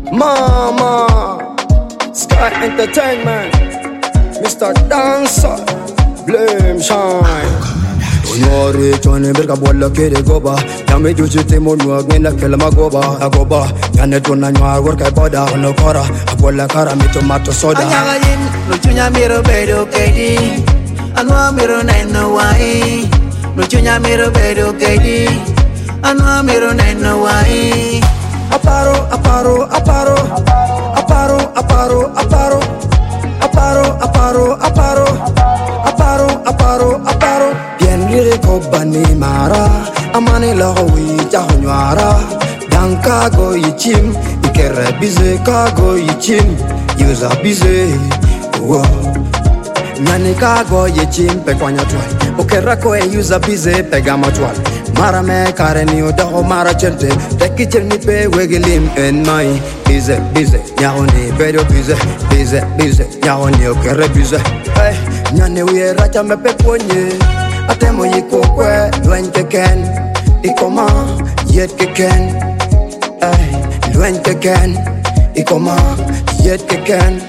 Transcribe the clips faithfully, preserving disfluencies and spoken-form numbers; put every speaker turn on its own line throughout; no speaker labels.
Mama, Sky Entertainment, Mister Dancer, Blame Shine. Onore chone berka bolla kere goba Yame juju te monwa ngena kela magoba Agoba Yane tona nywa worka boda Ono kora Abola kara mi tomato soda
Anyaga yin Nuchunya miro bedo kedi Anwa miro naino wai Nuchunya miro bedo kedi Anwa miro naino wai
Aparo, aparo, aparo Aparo, aparo, aparo Aparo, aparo, aparo Aparo, aparo, aparo Bien lire ko bani mara Amani laho wi jaho nywara Dan kago yichim Ikere bize kago yichim Yuza bize Wow Nani kago yichim pe kwanya twal Okera ko e yuza bize pe gama twal Mara me kare ni udaho mara chente Teki chirni pe wegilim en mai Bize, bize, nyaho ni bedo bize Bize, bize, nyaho ni okere bize Hey, nyane uye racha me pe kwenye Atemo yiko kwe, luen keken Ikoma, yet keken Hey, luen keken Ikoma, yet keken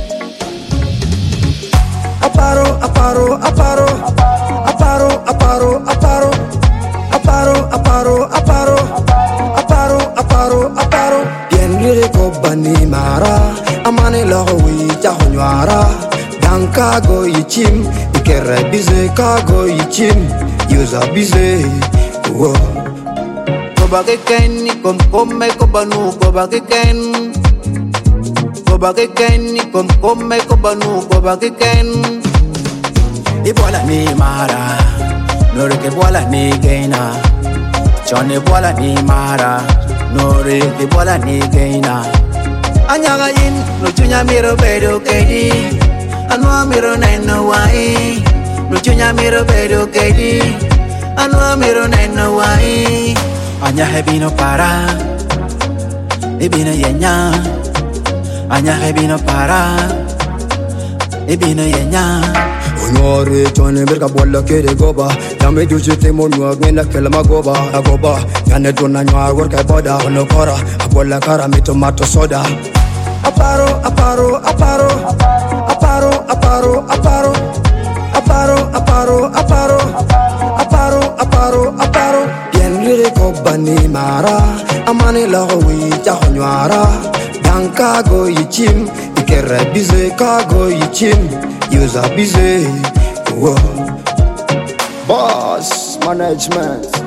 Aparo, aparo, aparo Aparo, aparo, aparo Aparo, aparo, aparo Aparo, aparo, aparo Bien lire ko bani mara Amane laho wi jaho nywara Dan kago yichim Ikere bize kago yichim Yuza bize Wow
Koba keken Kom kome koba nu Koba keken Koba keken Kom kome koba nu Koba keken Ibola ni mara Nore ke bola ni gaina Chone bola ni mara Nore ke bola ni gaina Anyaga yin Nuchunya miro bedo kedi Anwa miro naino wai Nuchunya miro bedo kedi Anwa miro naino wai Anya hebino para Ibino yenya Anya hebino para Ibino yenya
Onore chone berka bolla kere goba Yame juju te monwa ngena kela magoba Agoba Yane tona nywa worka boda Ono kora Abola kara mi tomato soda Aparo, aparo, aparo Aparo, aparo, aparo Aparo, aparo, aparo Aparo, aparo, aparo Bien lire ko bani mara Amani laho wi jaho nywara Dan kago yichim Ikere bize kago yichim Yuza bize Wow Boss Management